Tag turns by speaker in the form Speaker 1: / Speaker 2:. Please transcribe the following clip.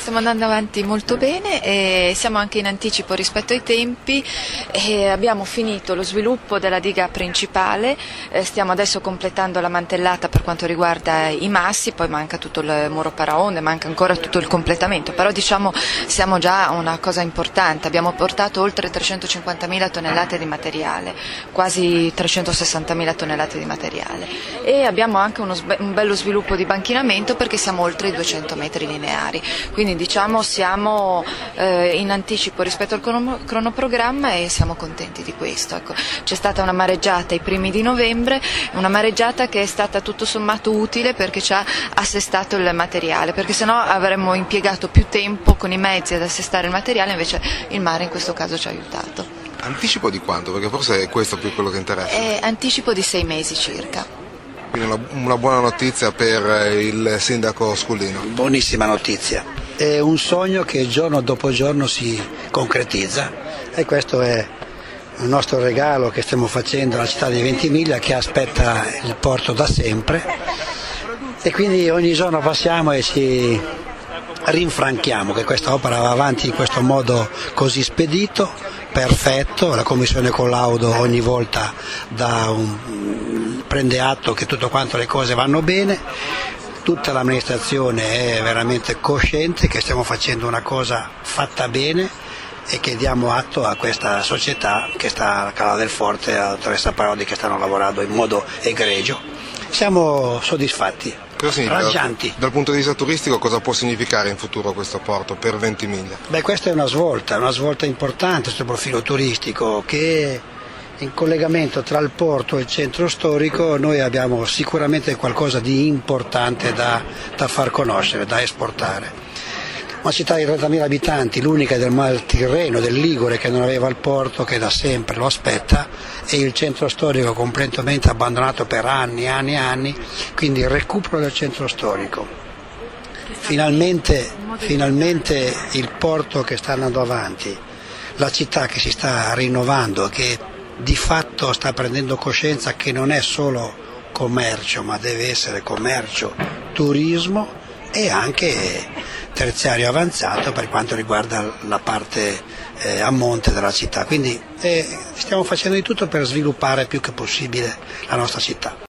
Speaker 1: stiamo andando avanti molto bene e siamo anche in anticipo rispetto ai tempi e abbiamo finito lo sviluppo della diga principale, stiamo adesso completando la mantellata per quanto riguarda i massi, poi manca tutto il muro paraonde, manca ancora tutto il completamento, però diciamo siamo già a una cosa importante, abbiamo portato oltre 350.000 tonnellate di materiale, quasi 360.000 tonnellate di materiale e abbiamo anche un bello sviluppo di banchinamento perché siamo oltre i 200 metri lineari, quindi diciamo siamo in anticipo rispetto al cronoprogramma e siamo contenti di questo. Ecco, c'è stata una mareggiata ai primi di novembre, una mareggiata che è stata tutto sommato utile perché ci ha assestato il materiale, perché sennò avremmo impiegato più tempo con i mezzi ad assestare il materiale, invece il mare in questo caso ci ha aiutato.
Speaker 2: Anticipo di quanto? Perché forse è questo più quello che interessa.
Speaker 1: Anticipo di 6 mesi circa.
Speaker 2: Quindi una buona notizia per il sindaco Scullino.
Speaker 3: Buonissima notizia, è un sogno che giorno dopo giorno si concretizza e questo è il nostro regalo che stiamo facendo alla città di Ventimiglia che aspetta il porto da sempre e quindi ogni giorno passiamo e ci rinfranchiamo che questa opera va avanti in questo modo così spedito, perfetto, la commissione collaudo ogni volta prende atto che tutto quanto le cose vanno bene, tutta l'amministrazione è veramente cosciente che stiamo facendo una cosa fatta bene e che diamo atto a questa società che sta a Cala del Forte, alla dottoressa Parodi che stanno lavorando in modo egregio. Siamo soddisfatti, raggianti.
Speaker 2: Dal punto di vista turistico cosa può significare in futuro questo porto per Ventimiglia?
Speaker 3: Questa è una svolta importante sul profilo turistico che in collegamento tra il porto e il centro storico noi abbiamo sicuramente qualcosa di importante da far conoscere, da esportare. Una città di 30.000 abitanti, l'unica del Mar Tirreno, del Ligure che non aveva il porto, che da sempre lo aspetta, e il centro storico completamente abbandonato per anni, quindi il recupero del centro storico. Finalmente il porto che sta andando avanti, la città che si sta rinnovando, che di fatto sta prendendo coscienza che non è solo commercio, ma deve essere commercio, turismo e anche terziario avanzato per quanto riguarda la parte a monte della città. Quindi stiamo facendo di tutto per sviluppare più che possibile la nostra città.